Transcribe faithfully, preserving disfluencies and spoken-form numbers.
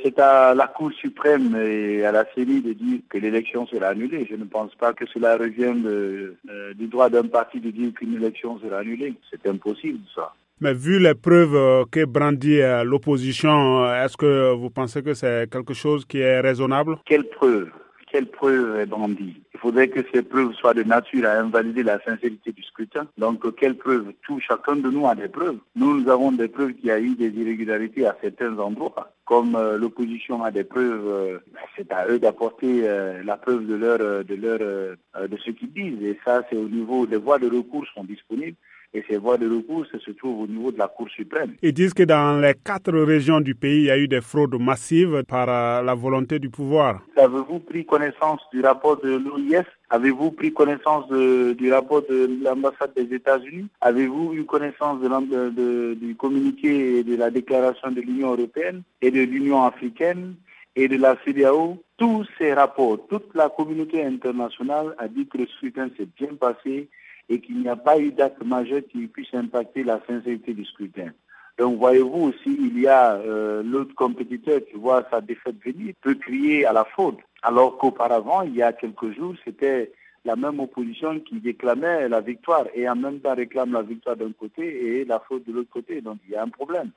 c'est à la Cour suprême et à la C E N I de dire que l'élection sera annulée. Je ne pense pas que cela revienne de, euh, du droit d'un parti de dire qu'une élection sera annulée. C'est impossible, ça. Mais vu les preuves que brandit l'opposition, est-ce que vous pensez que c'est quelque chose qui est raisonnable? Quelle preuve? Quelle preuve est brandie? Il faudrait que ces preuves soient de nature à invalider la sincérité du scrutin. Donc, quelles preuves? Tout, chacun de nous a des preuves. Nous, nous avons des preuves qu'il y a eu des irrégularités à certains endroits. Comme euh, l'opposition a des preuves, euh, c'est à eux d'apporter euh, la preuve de leur, de leur, euh, de ce qu'ils disent. Et ça, c'est au niveau des voies de recours sont disponibles. Et ces voies de recours se trouvent au niveau de la Cour suprême. Ils disent que dans les quatre régions du pays, il y a eu des fraudes massives par euh, la volonté du pouvoir. Avez-vous pris connaissance du rapport de l'O I S? Avez-vous pris connaissance de, du rapport de l'ambassade des États-Unis? Avez-vous eu connaissance de, de, de, du communiqué et de la déclaration de l'Union européenne et de l'Union africaine et de la C E D E A O? Tous ces rapports, toute la communauté internationale a dit que le scrutin s'est bien passé et qu'il n'y a pas eu d'acte majeur qui puisse impacter la sincérité du scrutin. Donc voyez-vous aussi, il y a euh, l'autre compétiteur qui voit sa défaite venir, peut crier à la faute. Alors qu'auparavant, il y a quelques jours, c'était la même opposition qui déclamait la victoire et en même temps réclame la victoire d'un côté et la faute de l'autre côté. Donc il y a un problème.